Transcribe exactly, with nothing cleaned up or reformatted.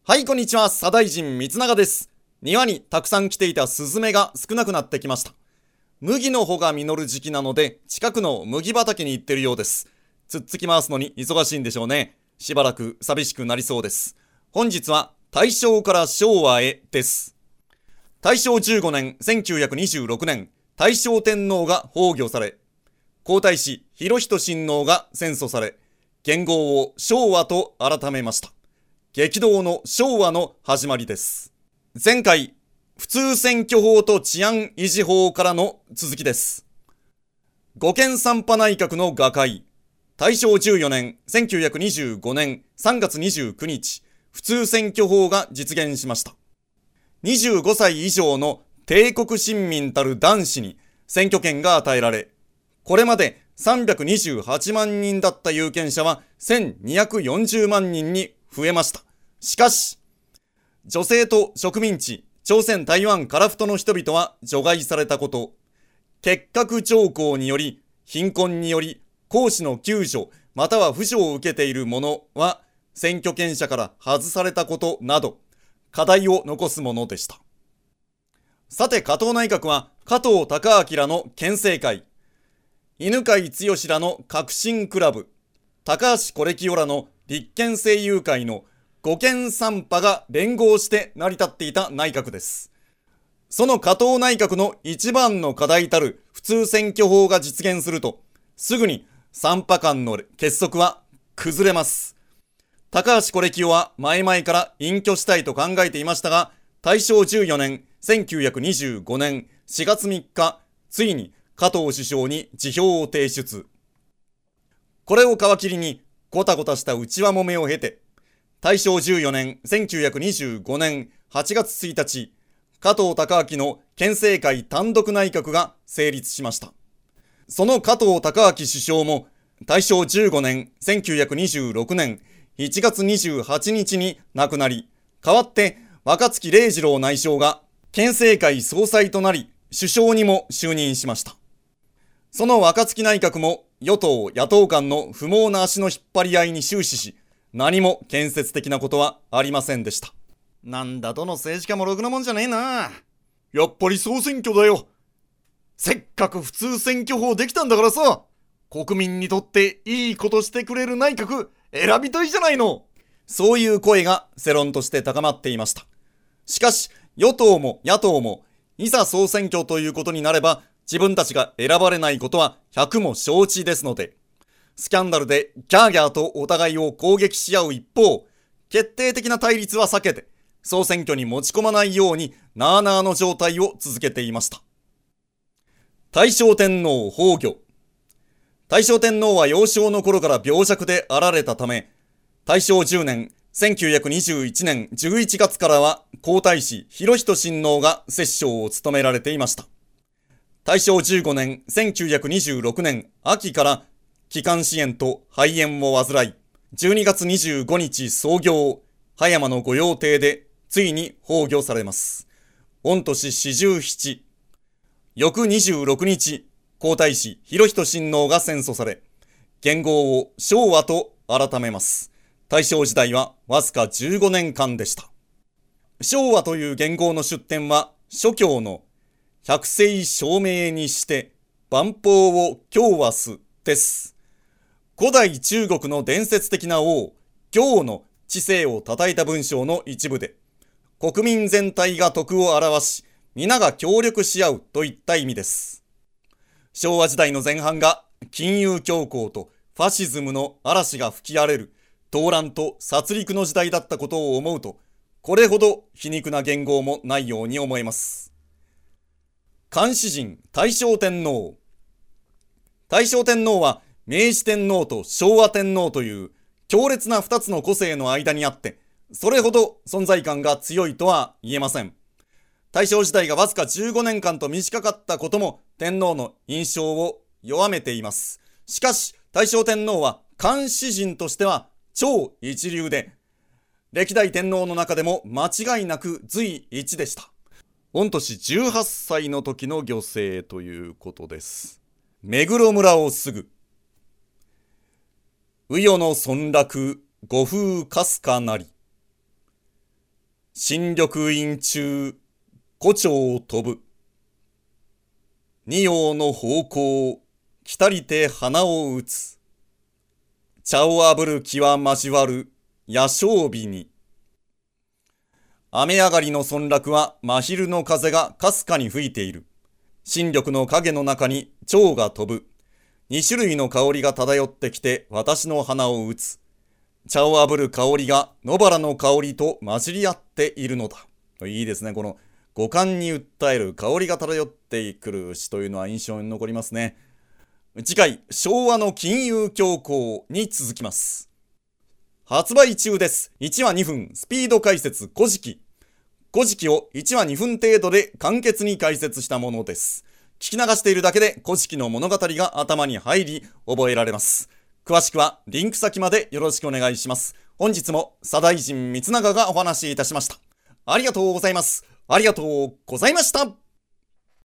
はい、こんにちは。左大臣光永です。庭にたくさん来ていたスズメが少なくなってきました。麦の穂が実る時期なので、近くの麦畑に行ってるようです。つっつき回すのに忙しいんでしょうね。しばらく寂しくなりそうです。本日は大正から昭和へです。大正じゅうごねん、せんきゅうひゃくにじゅうろくねん、大正天皇が崩御され、皇太子裕仁親王が戦争され、元号を昭和と改めました。激動の昭和の始まりです。前回、普通選挙法と治安維持法からの続きです。五権三派内閣の瓦解。大正じゅうよねん、せんきゅうひゃくにじゅうごねんさんがつにじゅうくにち、普通選挙法が実現しました。にじゅうごさい以上の帝国臣民たる男子に選挙権が与えられ、これまでさんびゃくにじゅうはちまんにんだった有権者はせんにひゃくよんじゅうまんにんに増えました。しかし、女性と植民地、朝鮮台湾樺太の人々は除外されたこと、結核条項により、貧困により、公私の救助、または扶助を受けている者は、選挙権者から外されたことなど、課題を残すものでした。さて、加藤内閣は、加藤高明らの憲政会、犬養毅らの革新クラブ、高橋是清らの立憲政友会の五権三派が連合して成り立っていた内閣です。その加藤内閣の一番の課題たる普通選挙法が実現すると、すぐに三派間の結束は崩れます。高橋是清は前々から隠居したいと考えていましたが、大正じゅうよねん、せんきゅうひゃくにじゅうごねんしがつみっか、ついに加藤首相に辞表を提出。これを皮切りに、ごたごたした内輪もめを経て、大正じゅうよねん、せんきゅうひゃくにじゅうごねんはちがつついたち、加藤高明の憲政会単独内閣が成立しました。その加藤高明首相も、大正じゅうごねん、せんきゅうひゃくにじゅうろくねんいちがつにじゅうはちにちに亡くなり、代わって若槻礼次郎内相が憲政会総裁となり、首相にも就任しました。その若槻内閣も与党野党間の不毛な足の引っ張り合いに終始し、何も建設的なことはありませんでした。なんだ、どの政治家もろくなもんじゃねえな。やっぱり総選挙だよ。せっかく普通選挙法できたんだからさ、国民にとっていいことしてくれる内閣選びたいじゃないの。そういう声が世論として高まっていました。しかし、与党も野党も、いざ総選挙ということになれば、自分たちが選ばれないことは百も承知ですので、スキャンダルでギャーギャーとお互いを攻撃し合う一方、決定的な対立は避けて、総選挙に持ち込まないようになあなあの状態を続けていました。大正天皇崩御。大正天皇は幼少の頃から病弱であられたため、大正じゅうねん、せんきゅうひゃくにじゅういちねんじゅういちがつからは皇太子裕仁親王が摂政を務められていました。大正じゅうごねん、せんきゅうひゃくにじゅうろくねん秋から気管支炎と肺炎を患い、じゅうにがつにじゅうごにち創業、葉山の御用邸でついに崩御されます。御年よんじゅうなな。翌にじゅうろくにち、皇太子裕仁親王が戦争され、元号を昭和と改めます。大正時代はわずかじゅうごねんかんでした。昭和という元号の出典は、諸教の百世証明にして万法を教和すです。古代中国の伝説的な王、行の治世を称えた文章の一部で、国民全体が徳を表し、皆が協力し合うといった意味です。昭和時代の前半が金融恐慌とファシズムの嵐が吹き荒れる、動乱と殺戮の時代だったことを思うと、これほど皮肉な言語もないように思えます。漢詩人大正天皇。大正天皇は明治天皇と昭和天皇という強烈な二つの個性の間にあって、それほど存在感が強いとは言えません。大正時代がわずかじゅうごねんかんと短かったことも天皇の印象を弱めています。しかし、大正天皇は漢詩人としては超一流で、歴代天皇の中でも間違いなく随一でした。御年じゅうはっさいの時の御生ということです。目黒村を過ぐ。宇与の村落、五風かすかなり。 新緑院中、胡蝶飛ぶ。二葉の方向、来たりて花を打つ。茶をあぶる気は交わる、夜正日に。雨上がりの村落は真昼の風がかすかに吹いている。新緑の影の中に蝶が飛ぶ。二種類の香りが漂ってきて私の鼻を打つ。茶をあぶる香りが野原の香りと混じり合っているのだ。いいですね。この五感に訴える香りが漂ってくる詩というのは印象に残りますね。次回、昭和の金融恐慌に続きます。発売中です。いちわにふんスピード解説古事記。古事記をいちわにふん程度で簡潔に解説したものです。聞き流しているだけで古事記の物語が頭に入り覚えられます。詳しくはリンク先までよろしくお願いします。本日も左大臣光長がお話しいたしました。ありがとうございます。ありがとうございました。